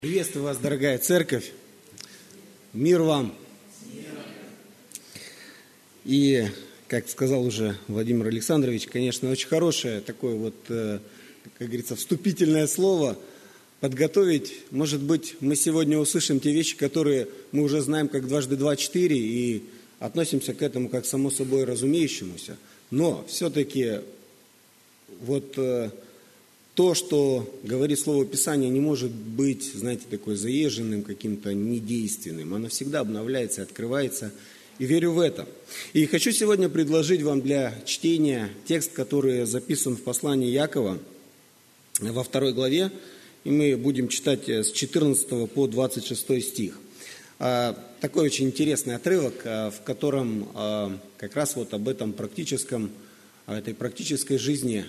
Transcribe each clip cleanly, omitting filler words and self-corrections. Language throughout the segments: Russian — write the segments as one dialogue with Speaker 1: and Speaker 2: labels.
Speaker 1: Приветствую вас, дорогая церковь. Мир вам. И, как сказал уже Владимир Александрович, конечно, очень хорошее такое вот, как говорится, вступительное слово подготовить. Может быть, мы сегодня услышим те вещи, которые мы уже знаем как дважды два четыре, и относимся к этому как само собой разумеющемуся. Но все-таки вот то, что говорит Слово Писания, не может быть, знаете, такой заезженным, каким-то недейственным. Оно всегда обновляется, открывается, и верю в это. И хочу сегодня предложить вам для чтения текст, который записан в послании Иакова во 2 главе, и мы будем читать с 14 по 26 стих. Такой очень интересный отрывок, в котором как раз вот об этом практическом, о этой практической жизни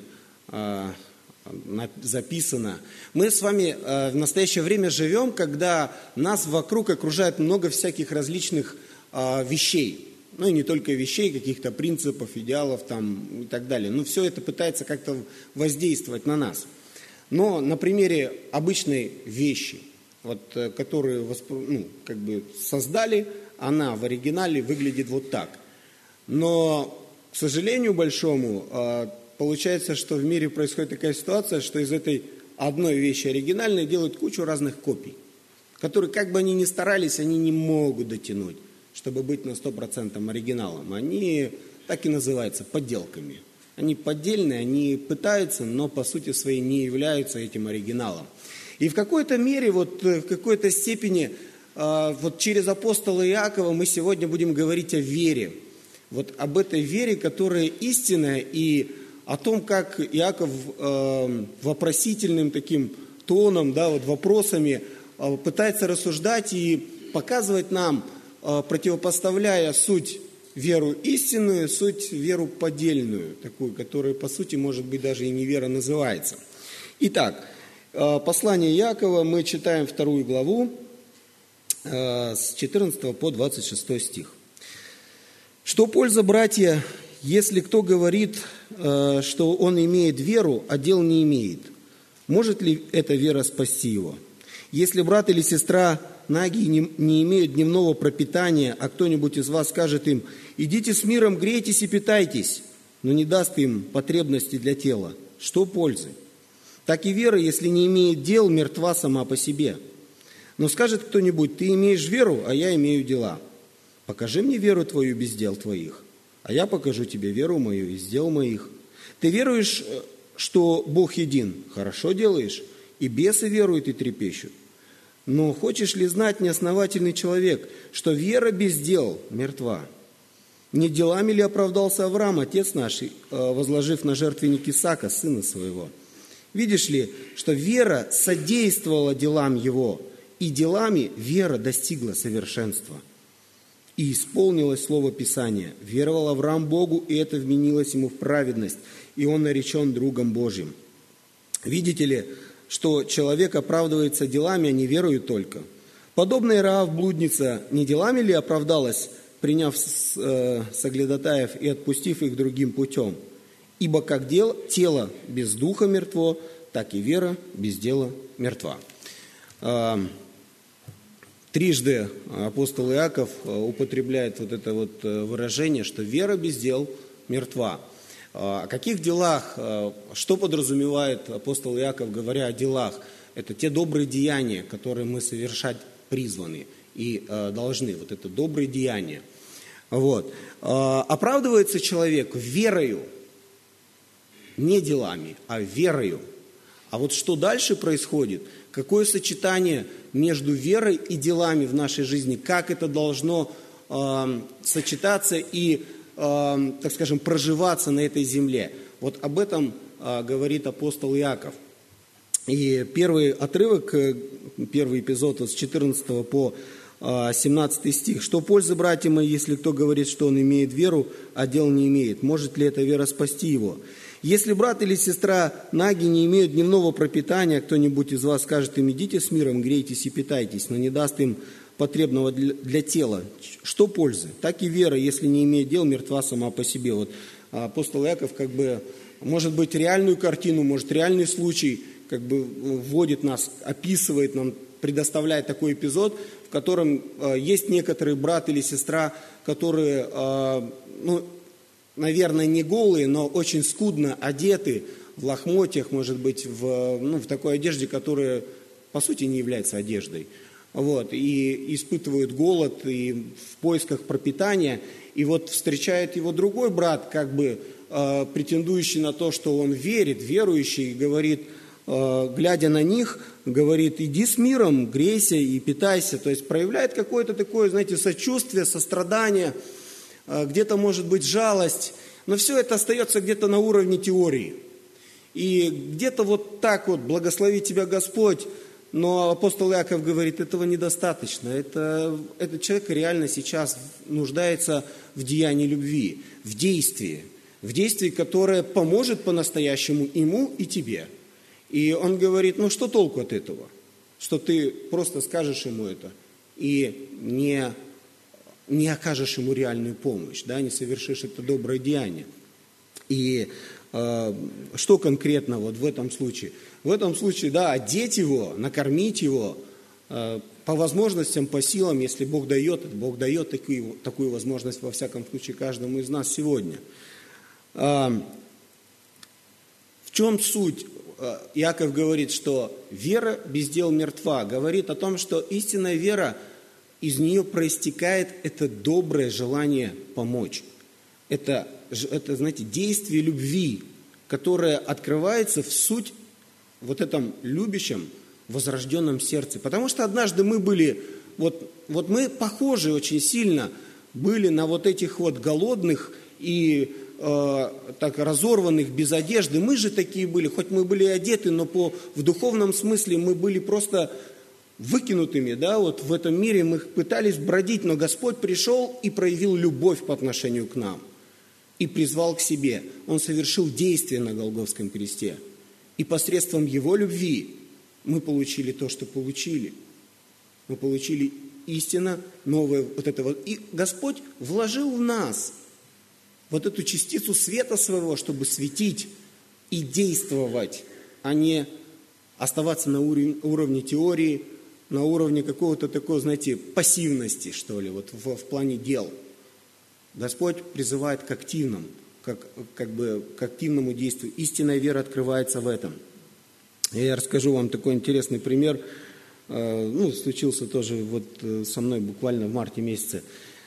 Speaker 1: записано. Мы с вами в настоящее время живем, когда нас вокруг окружает много всяких различных вещей. Ну и не только вещей, каких-то принципов, идеалов там, и так далее. Но все это пытается как-то воздействовать на нас. Но на примере обычной вещи, вот, которую создали, она в оригинале выглядит вот так. Но, к сожалению большому, получается, что в мире происходит такая ситуация, что из этой одной вещи оригинальной делают кучу разных копий, которые, как бы они ни старались, они не могут дотянуть, чтобы быть на 100% оригиналом. Они так и называются подделками. Они поддельные, они пытаются, но по сути своей не являются этим оригиналом. И в какой-то мере, вот в какой-то степени, вот через апостола Иакова мы сегодня будем говорить о вере. Вот об этой вере, которая истинная, и о том, как Иаков вопросительным таким тоном, да, вот вопросами пытается рассуждать и показывать нам, противопоставляя суть веру истинную, суть веру поддельную, такую, которая по сути может быть даже и не вера называется. Итак, послание Иакова мы читаем 2 главу с 14 по 26 стих. «Что польза, братья, если кто говорит, что он имеет веру, а дел не имеет? Может ли эта вера спасти его? Если брат или сестра наги не имеют дневного пропитания, а кто-нибудь из вас скажет им: идите с миром, грейтесь и питайтесь, но не даст им потребности для тела, что пользы? Так и вера, если не имеет дел, мертва сама по себе. Но скажет кто-нибудь: ты имеешь веру, а я имею дела. Покажи мне веру твою без дел твоих, а я покажу тебе веру мою из дел моих. Ты веруешь, что Бог един? Хорошо делаешь, и бесы веруют и трепещут. Но хочешь ли знать, неосновательный человек, что вера без дел мертва? Не делами ли оправдался Авраам, отец наш, возложив на жертвенник Исаака, сына своего? Видишь ли, что вера содействовала делам его, и делами вера достигла совершенства. И исполнилось слово Писания: веровал Авраам Богу, и это вменилось ему в праведность, и он наречен другом Божьим. Видите ли, что человек оправдывается делами, а не верою только? Подобно Иоав блудница, не делами ли оправдалась, приняв соглядатаев и отпустив их другим путем? Ибо как тело без духа мертво, так и вера без дела мертва». Трижды апостол Иаков употребляет вот это вот выражение, что вера без дел мертва. О каких делах, что подразумевает апостол Иаков, говоря о делах? Это те добрые деяния, которые мы совершать призваны и должны. Вот это добрые деяния. Вот. Оправдывается человек верою, не делами, а верою. А вот что дальше происходит? Какое сочетание между верой и делами в нашей жизни? Как это должно сочетаться и, так скажем, проживаться на этой земле? Вот об этом говорит апостол Иаков. И первый отрывок, первый эпизод с 14 по 17 стих. «Что пользы, братья мои, если кто говорит, что он имеет веру, а дел не имеет? Может ли эта вера спасти его? Если брат или сестра наги не имеют дневного пропитания, кто-нибудь из вас скажет им: идите с миром, грейтесь и питайтесь, но не даст им потребного для тела, что пользы? Так и вера, если не имеет дел, мертва сама по себе». Вот апостол Иаков может быть, реальную картину, может, реальный случай вводит нас, описывает нам предоставляет такой эпизод, в котором есть некоторый брат или сестра, которые, наверное, не голые, но очень скудно одеты, в лохмотьях, может быть, в такой одежде, которая, по сути, не является одеждой. Вот, и испытывают голод, и в поисках пропитания. И вот встречает его другой брат, как бы претендующий на то, что он верит, верующий, и говорит, глядя на них, говорит, иди с миром, грейся и питайся. То есть проявляет какое-то такое, знаете, сочувствие, сострадание, где-то может быть жалость, но все это остается где-то на уровне теории. И где-то вот так вот, благослови тебя Господь, но апостол Иаков говорит, этого недостаточно. Этот человек реально сейчас нуждается в деянии любви, в действии, которое поможет по-настоящему ему и тебе. И он говорит, что толку от этого? Что ты просто скажешь ему это и не окажешь ему реальную помощь, да, не совершишь это доброе деяние. И что конкретно вот в этом случае? В этом случае, да, одеть его, накормить его по возможностям, по силам, если Бог дает такую возможность, во всяком случае, каждому из нас сегодня. В чем суть? Иаков говорит, что вера без дел мертва. Говорит о том, что истинная вера, из нее проистекает это доброе желание помочь. Это, знаете, действие любви, которое открывается в суть вот этом любящем, возрожденном сердце. Потому что однажды мы были, вот мы похожи очень сильно были на вот этих вот голодных и так разорванных без одежды. Мы же такие были, хоть мы были одеты, но в духовном смысле мы были просто выкинутыми, да, вот в этом мире мы пытались бродить, но Господь пришел и проявил любовь по отношению к нам и призвал к себе. Он совершил действие на Голгофском кресте. И посредством Его любви мы получили то, что получили. Мы получили истинно новое вот это вот. И Господь вложил в нас вот эту частицу света своего, чтобы светить и действовать, а не оставаться на уровне теории, на уровне какого-то такого, знаете, пассивности, что ли, вот в плане дел. Господь призывает к активному, к активному действию. Истинная вера открывается в этом. Я расскажу вам такой интересный пример. Случился тоже вот со мной буквально в марте месяце.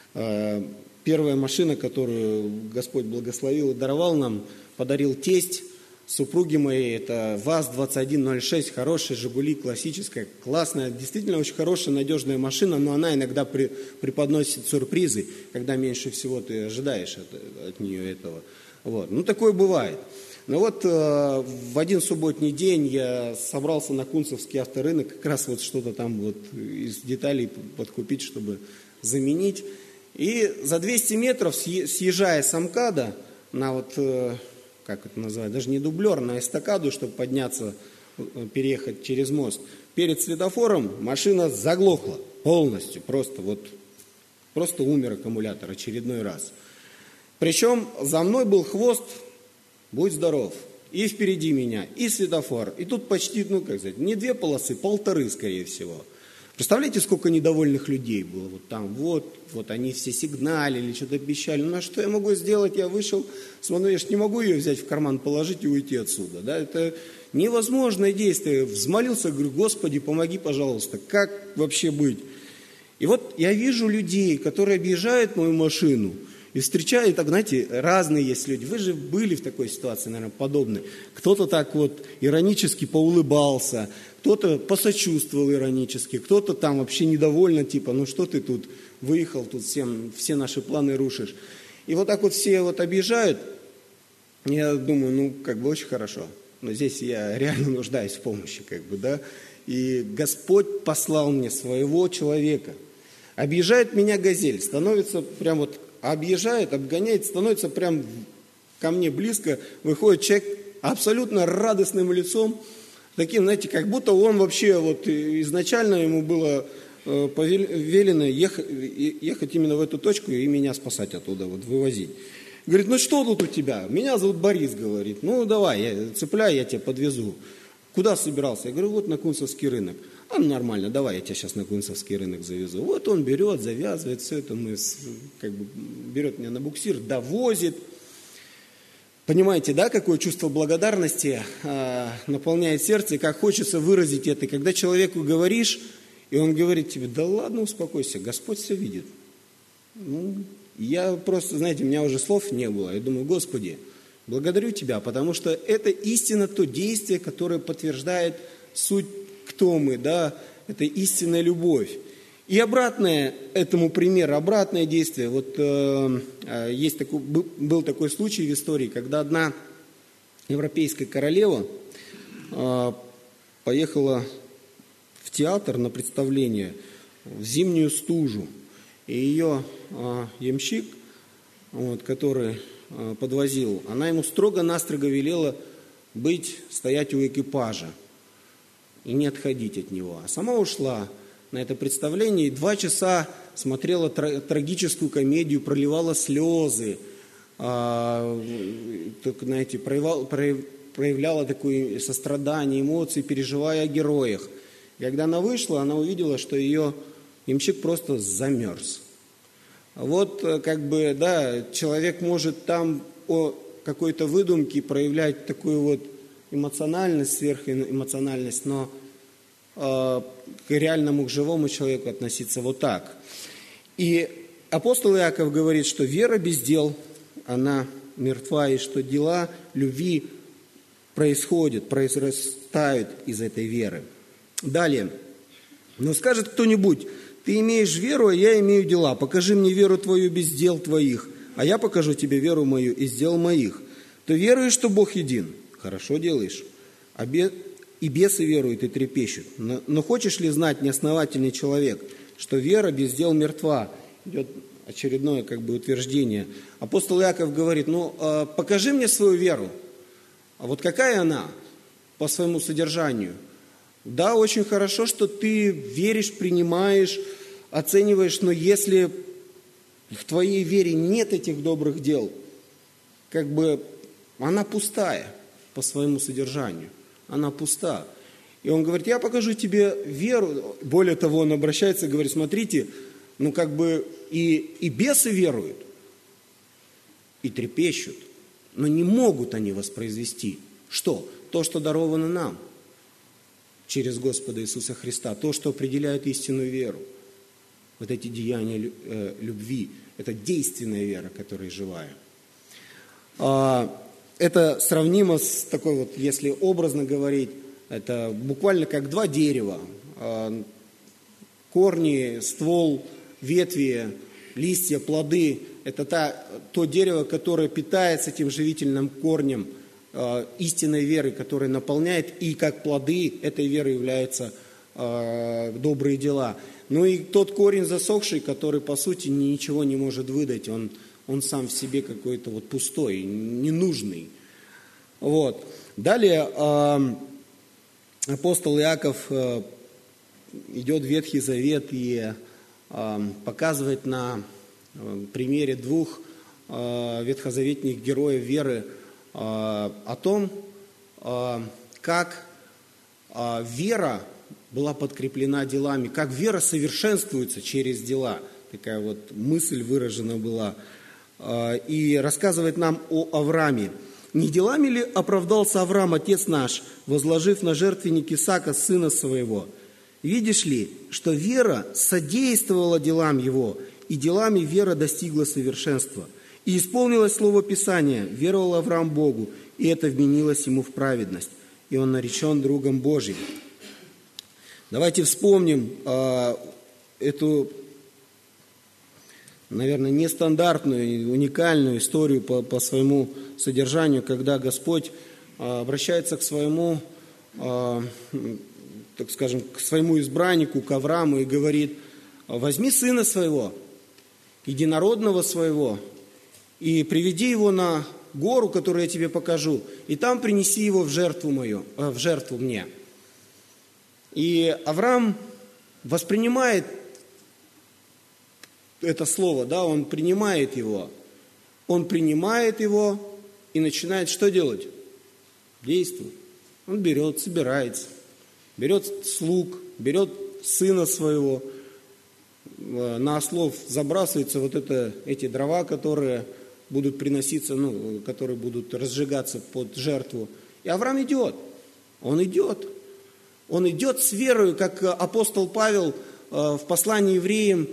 Speaker 1: Первая машина, которую Господь благословил и даровал нам, подарил тесть супруги моей. Это ВАЗ-2106, хорошая «Жигули», классическая, классная, действительно очень хорошая, надежная машина, но она иногда преподносит сюрпризы, когда меньше всего ты ожидаешь от нее этого. Вот. Такое бывает. Но вот в один субботний день я собрался на Кунцевский авторынок, как раз вот что-то там вот из деталей подкупить, чтобы заменить. И за 200 метров, съезжая с МКАДа на вот, как это называют, даже не дублер, на эстакаду, чтобы подняться, переехать через мост, перед светофором машина заглохла полностью, просто умер аккумулятор очередной раз. Причем за мной был хвост, будь здоров, и впереди меня, и светофор, и тут почти, не 2 полосы, 1,5, скорее всего. Представляете, сколько недовольных людей было вот там, вот они все сигналили, что-то обещали. А что я могу сделать? Я вышел, смотрю, я же не могу ее взять в карман, положить и уйти отсюда. Да? Это невозможное действие. Взмолился, говорю, Господи, помоги, пожалуйста, как вообще быть? И вот я вижу людей, которые объезжают мою машину и встречают, так, знаете, разные есть люди. Вы же были в такой ситуации, наверное, подобной. Кто-то так вот иронически поулыбался, кто-то посочувствовал иронически, кто-то там вообще недовольно, типа, что ты тут выехал, тут все наши планы рушишь. И вот так вот все вот объезжают. Я думаю, очень хорошо. Но здесь я реально нуждаюсь в помощи, да. И Господь послал мне своего человека. Объезжает меня «Газель», становится прям вот, объезжает, обгоняет, становится прям ко мне близко, выходит человек абсолютно радостным лицом, таким, знаете, как будто он вообще вот изначально ему было велено ехать именно в эту точку и меня спасать оттуда, вот вывозить. Говорит, что тут у тебя? Меня зовут Борис, говорит. Давай, цепляй, я тебя подвезу. Куда собирался? Я говорю, вот на Кунцевский рынок. Нормально, давай я тебя сейчас на Кунцевский рынок завезу. Вот он берет, завязывает все это, берет меня на буксир, довозит. Понимаете, да, какое чувство благодарности наполняет сердце, и как хочется выразить это. И когда человеку говоришь, и он говорит тебе: да ладно, успокойся, Господь все видит. Я просто, знаете, у меня уже слов не было. Я думаю: Господи, благодарю Тебя, потому что это истинно то действие, которое подтверждает суть, кто мы, да, это истинная любовь. И обратное этому пример, обратное действие. Вот был такой случай в истории, когда одна европейская королева поехала в театр на представление в зимнюю стужу. И ее ямщик, который подвозил, она ему строго-настрого велела стоять у экипажа и не отходить от него. А сама ушла на это представление и 2 часа смотрела трагическую комедию, проливала слезы, знаете, проявляла такое сострадание, эмоции, переживая о героях. И когда она вышла, она увидела, что ее ямщик просто замерз. Вот человек может там о какой-то выдумке проявлять такую вот эмоциональность, сверхэмоциональность, но к реальному, к живому человеку относиться вот так. И апостол Иаков говорит, что вера без дел, она мертва, и что дела любви произрастают из этой веры. Далее. Но скажет кто-нибудь: ты имеешь веру, а я имею дела. Покажи мне веру твою без дел твоих, а я покажу тебе веру мою из дел моих. То веруешь, что Бог един. Хорошо делаешь. И бесы веруют и трепещут. Но хочешь ли знать, неосновательный человек, что вера без дел мертва? Идет очередное утверждение. Апостол Иаков говорит: покажи мне свою веру. А вот какая она по своему содержанию? Да, очень хорошо, что ты веришь, принимаешь, оцениваешь, но если в твоей вере нет этих добрых дел, она пустая по своему содержанию. Она пуста. И он говорит: я покажу тебе веру. Более того, он обращается и говорит: смотрите, и бесы веруют, и трепещут, но не могут они воспроизвести. Что? То, что даровано нам через Господа Иисуса Христа, то, что определяет истинную веру. Вот эти деяния любви, это действенная вера, которая живая. Это сравнимо с такой если образно говорить, это буквально как 2 дерева. Корни, ствол, ветви, листья, плоды – это то дерево, которое питается этим живительным корнем истинной веры, которая наполняет, и как плоды этой веры являются добрые дела. И тот корень засохший, который по сути ничего не может выдать, он сам в себе какой-то пустой, ненужный. Далее апостол Иаков идет в Ветхий Завет и показывает на примере 2 ветхозаветных героев веры о том, как вера была подкреплена делами, как вера совершенствуется через дела. Такая мысль выражена была. И рассказывает нам о Аврааме. «Не делами ли оправдался Авраам, отец наш, возложив на жертвенник Исаака, сына своего? Видишь ли, что вера содействовала делам его, и делами вера достигла совершенства. И исполнилось слово Писания: веровал Авраам Богу, и это вменилось ему в праведность, и он наречен другом Божьим». Давайте вспомним эту, наверное, нестандартную, уникальную историю по своему содержанию, когда Господь обращается к своему, так скажем, к своему избраннику, к Аврааму, и говорит: возьми сына своего, единородного своего, и приведи его на гору, которую я тебе покажу, и там принеси его в жертву мне. И Авраам воспринимает это слово, он принимает его. Он принимает его и начинает что делать? Действовать. Он берет, собирается, берет слуг, берет сына своего, на ослов забрасываются эти дрова, которые будут приноситься, которые будут разжигаться под жертву. И Авраам идет. Он идет. Он идет с верою, как апостол Павел в послании евреям,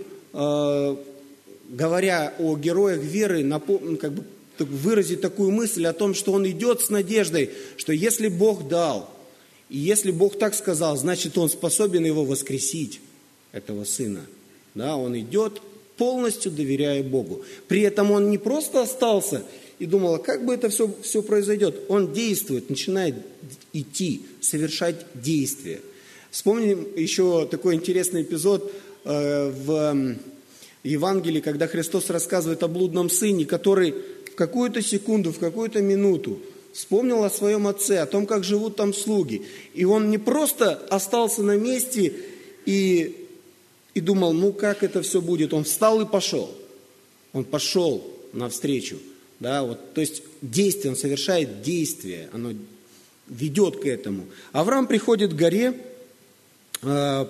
Speaker 1: говоря о героях веры, выразить такую мысль о том, что он идет с надеждой, что если Бог дал, и если Бог так сказал, значит, он способен его воскресить, этого сына. Да, он идет, полностью доверяя Богу. При этом он не просто остался и думал, как бы это все произойдет. Он действует, начинает идти, совершать действия. Вспомним еще такой интересный эпизод в Евангелии, когда Христос рассказывает о блудном сыне, который в какую-то секунду, в какую-то минуту вспомнил о своем отце, о том, как живут там слуги. И он не просто остался на месте и думал, как это все будет. Он встал и пошел. Он пошел навстречу. Да, то есть действие, он совершает действие, оно ведет к этому. Авраам приходит к горе, к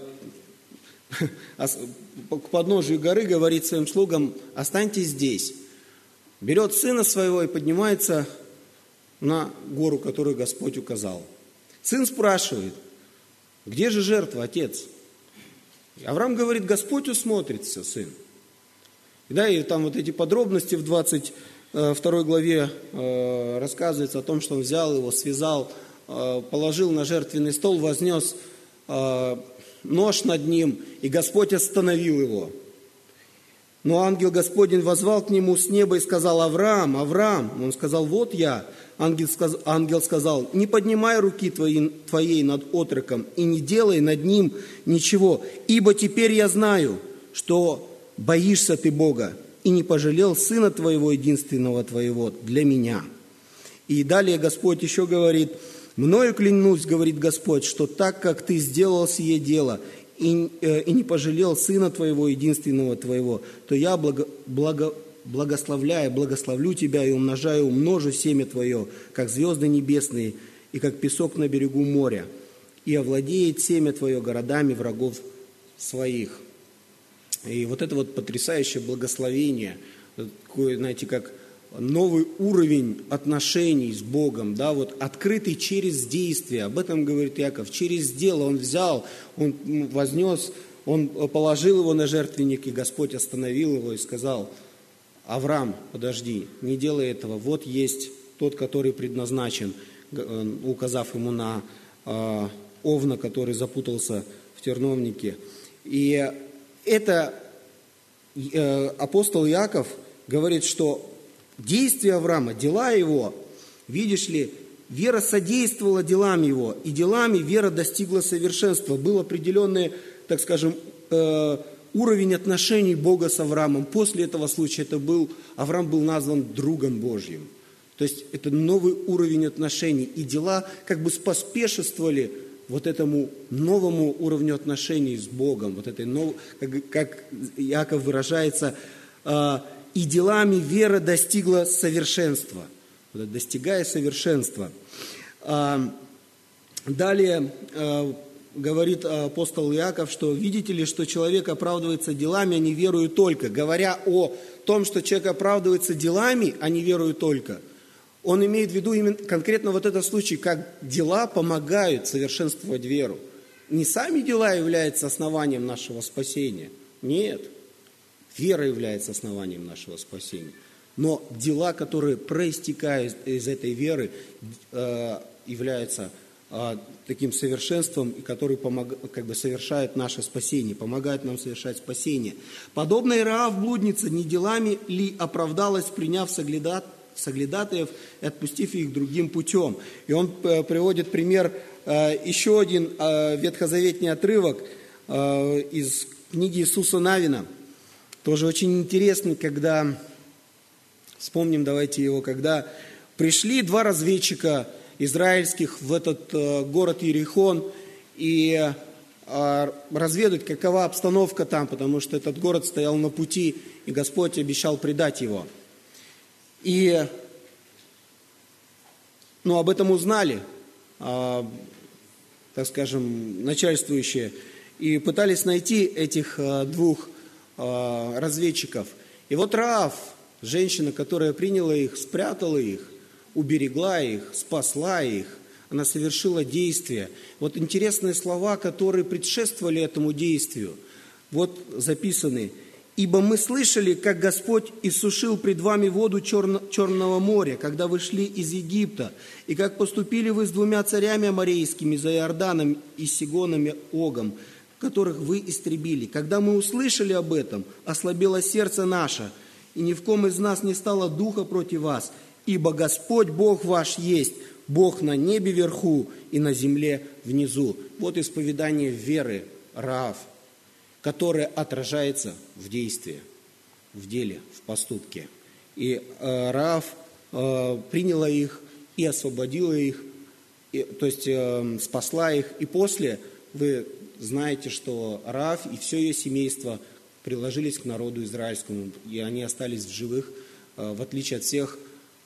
Speaker 1: подножию горы, говорит своим слугам, останьтесь здесь. Берет сына своего и поднимается на гору, которую Господь указал. Сын спрашивает, где же жертва, отец? И Авраам говорит, Господь усмотрится, сын. И там эти подробности в 22 главе рассказывается о том, что он взял его, связал, положил на жертвенный стол, вознес нож над ним, и Господь остановил его. Но ангел Господень воззвал к нему с неба и сказал, Авраам, Авраам. Он сказал, вот я. Ангел сказал, не поднимай руки твоей над отроком и не делай над ним ничего, ибо теперь я знаю, что боишься ты Бога и не пожалел сына твоего, единственного твоего, для меня. И далее Господь еще говорит, мною клянусь, говорит Господь, что так, как ты сделал сие дело и не пожалел сына твоего, единственного твоего, то я благословлю тебя и умножу семя твое, как звезды небесные и как песок на берегу моря, и овладеет семя твое городами врагов своих. И это потрясающее благословение, такое, знаете, как новый уровень отношений с Богом, открытый через действие. Об этом говорит Иаков. Через дело он взял, он вознес, он положил его на жертвенник, и Господь остановил его и сказал, Авраам, подожди, не делай этого, вот есть тот, который предназначен, указав ему на овна, который запутался в терновнике. И это апостол Иаков говорит, что действия Авраама, дела его, видишь ли, вера содействовала делам его, и делами вера достигла совершенства. Был определенный, так скажем, уровень отношений Бога с Авраамом. После этого случая Авраам был назван другом Божьим. То есть это новый уровень отношений. И дела как бы споспешествовали этому новому уровню отношений с Богом. Как Иаков выражается, и делами вера достигла совершенства. Достигая совершенства. Далее говорит апостол Иаков, что видите ли, что человек оправдывается делами, а не верою только. Говоря о том, что человек оправдывается делами, а не верою только, он имеет в виду именно конкретно этот случай, как дела помогают совершенствовать веру. Не сами дела являются основанием нашего спасения. Нет. Вера является основанием нашего спасения. Но дела, которые проистекают из этой веры, являются таким совершенством, который совершает наше спасение, помогает нам совершать спасение. Подобно Раав блудница, не делами ли оправдалась, приняв соглядатаев и отпустив их другим путем. И он приводит пример, еще один ветхозаветный отрывок из книги Иисуса Навина. Тоже очень интересный, когда, вспомним давайте его, когда пришли два разведчика израильских в этот город Иерихон и разведать, какова обстановка там, потому что этот город стоял на пути, и Господь обещал предать его. И об этом узнали, так скажем, начальствующие. и пытались найти этих двух разведчиков. И вот Раав, женщина, которая приняла их, спрятала их, уберегла их, спасла их, она совершила действие. Вот интересные слова, которые предшествовали этому действию, вот записаны. «Ибо мы слышали, как Господь иссушил пред вами воду Черного моря, когда вы шли из Египта, и как поступили вы с двумя царями аморейскими, за Иорданом и Сигоном и Огом, которых вы истребили. Когда мы услышали об этом, ослабело сердце наше, и ни в ком из нас не стало духа против вас, ибо Господь Бог ваш есть, Бог на небе вверху и на земле внизу». Вот исповедание веры Раав, которое отражается в действии, в деле, в поступке. И Раав приняла их и освободила их, то есть спасла их. И после вы знаете, что Раав и все ее семейство приложились к народу израильскому, и они остались в живых, в отличие от всех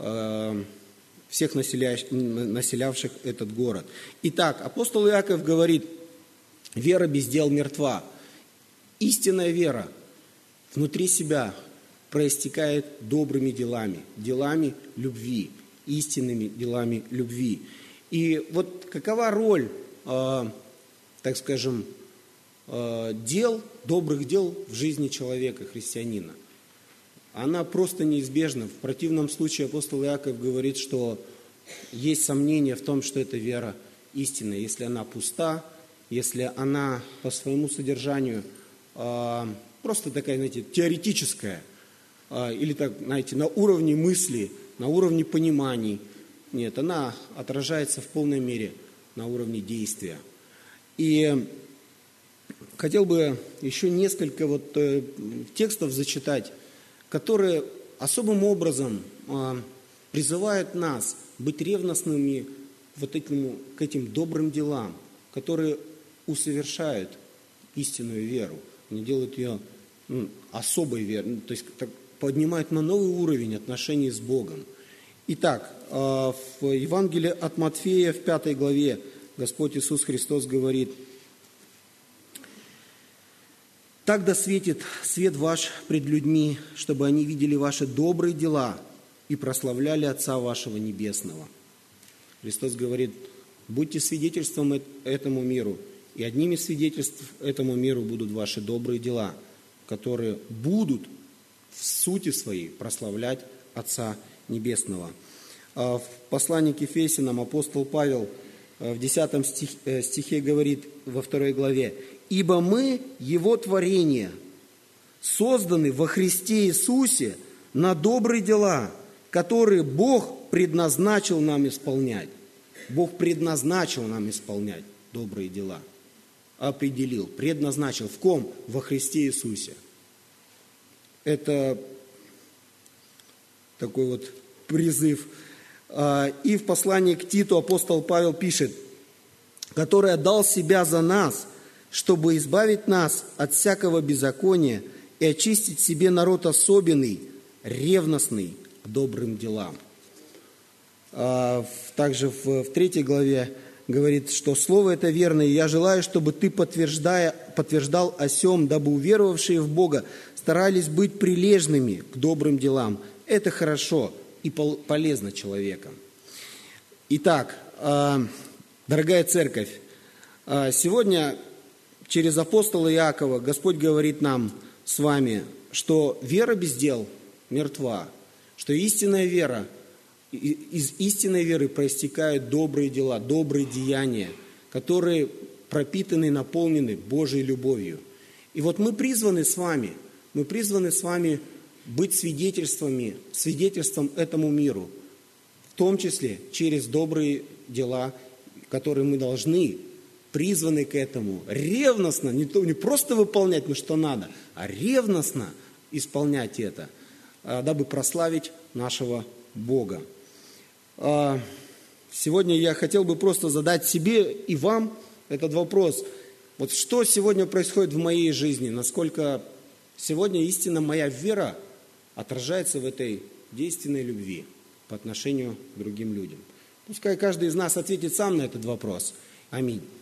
Speaker 1: населявших этот город. Итак, апостол Иаков говорит: вера без дел мертва. Истинная вера внутри себя проистекает добрыми делами, делами любви, истинными делами любви. И вот какова роль, так скажем, дел, добрых дел в жизни человека, христианина? Она просто неизбежна. В противном случае апостол Иаков говорит, что есть сомнение в том, что эта вера истинная, если она пуста, если она по своему содержанию просто такая, знаете, теоретическая, или так, знаете, на уровне мысли, на уровне пониманий. Нет, она отражается в полной мере на уровне действия. И хотел бы еще несколько текстов зачитать, которые особым образом призывают нас быть ревностными к этим добрым делам, которые усовершают истинную веру. Они делают ее особой верой, то есть поднимают на новый уровень отношений с Богом. Итак, в Евангелии от Матфея в 5 главе Господь Иисус Христос говорит: «Так да светит свет ваш пред людьми, чтобы они видели ваши добрые дела и прославляли Отца вашего Небесного». Христос говорит: будьте свидетельством этому миру, и одним из свидетельств этому миру будут ваши добрые дела, которые будут в сути своей прославлять Отца Небесного. В послании к Ефесянам апостол Павел в 10 стихе говорит во 2 главе: «Ибо мы, Его творение, созданы во Христе Иисусе на добрые дела, которые Бог предназначил нам исполнять». Бог предназначил нам исполнять добрые дела. Определил, предназначил. В ком? Во Христе Иисусе. Это такой вот призыв. И в послании к Титу апостол Павел пишет: «Который отдал себя за нас, чтобы избавить нас от всякого беззакония и очистить себе народ особенный, ревностный к добрым делам». Также в 3 главе говорит, что слово это верное, и я желаю, чтобы ты подтверждал о сем, дабы уверовавшие в Бога старались быть прилежными к добрым делам. Это хорошо и полезно человеком. Итак, дорогая церковь, сегодня через апостола Иакова Господь говорит нам с вами, что вера без дел мертва, что истинная вера, из истинной веры проистекают добрые дела, добрые деяния, которые пропитаны, наполнены Божьей любовью. И вот мы призваны с вами быть свидетельством этому миру, в том числе через добрые дела, которые мы должны, призваны к этому, ревностно, не просто выполнять, что надо, а ревностно исполнять это, дабы прославить нашего Бога. Сегодня я хотел бы просто задать себе и вам этот вопрос. Вот что сегодня происходит в моей жизни? Насколько сегодня истинно моя вера отражается в этой действенной любви по отношению к другим людям? Пускай каждый из нас ответит сам на этот вопрос. Аминь.